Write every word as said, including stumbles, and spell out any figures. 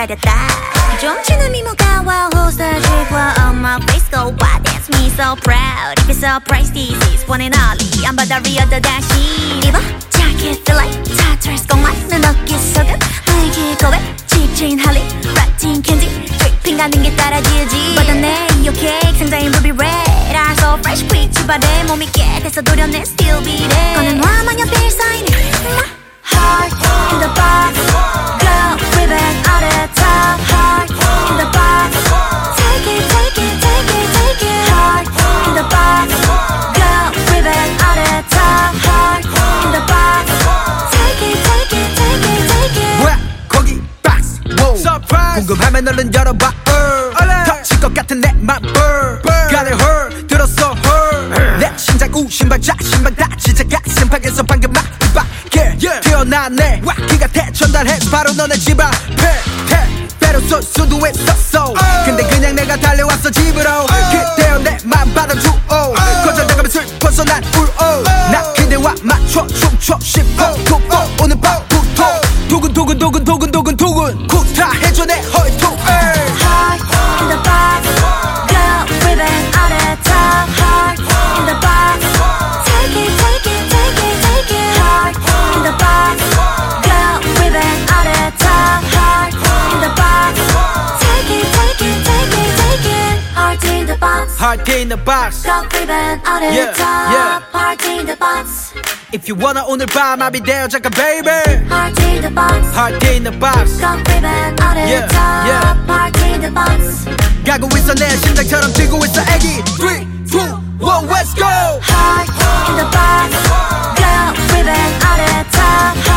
기다렸다 좀 치는 미모가 호스타질과 on my face go why dance me so proud If it's surprise this is one and only 안 받아 리어더 다시 입어 jacket feel like tatters 공만 내 어깨 속은 분위기 고백 직진할리 라틴 캔디 드리핑 가는 게 따라지지 받아내 your cake 상자인 ruby red I'm so fresh quick 주발에 몸이 깨돼서 도려내 still be there 꺼내놔 마녀 필사인이 Heart in the box Girl ribbon out the top Heart in the box Take it, take it, take it, take it Heart in the box Girl ribbon out the top Heart in the box Take it, take it, take it, take it 뭐야 거기 박스 Surprise 궁금하면 얼른 열어봐 터질 것 같은 내 맘 Got it her 들었어 her 내 심장 우심박자 심박 다 진짜 가슴 밖에서 방금 막 밖에 태어났네 기가 대천달해서 바로 너네 집 앞에 때로 쏠 수도 있었어 근데 그냥 내가 달려왔어 집으로 그때여 내 맘 받아주오 거절당하면 슬퍼서 난 울어 나 그대와 맞춰 춤춰 싶어 툭 오늘 밤부터 두근두근 두근두근 두근두근 구타해줘 내 허리통 Heart in the box Girl ribbon out the top Heart in the box Take it, take it, take it, take it Heart in the box Girl ribbon out the top Heart in the box Take it, take it, take it, take it Heart in the box Heart in the box Girl ribbon out the Yeah, top yeah. Heart in the box If you wanna 오늘 밤 I'll be there 잠깐 baby Heart in the box Heart in the box Girl ribbon out the Yeah, top yeah. Heart in the box 가고 있어 내 심장처럼 뛰고 있어 애기 three, two, one, let's go Heart in the box Girl ribbon out the top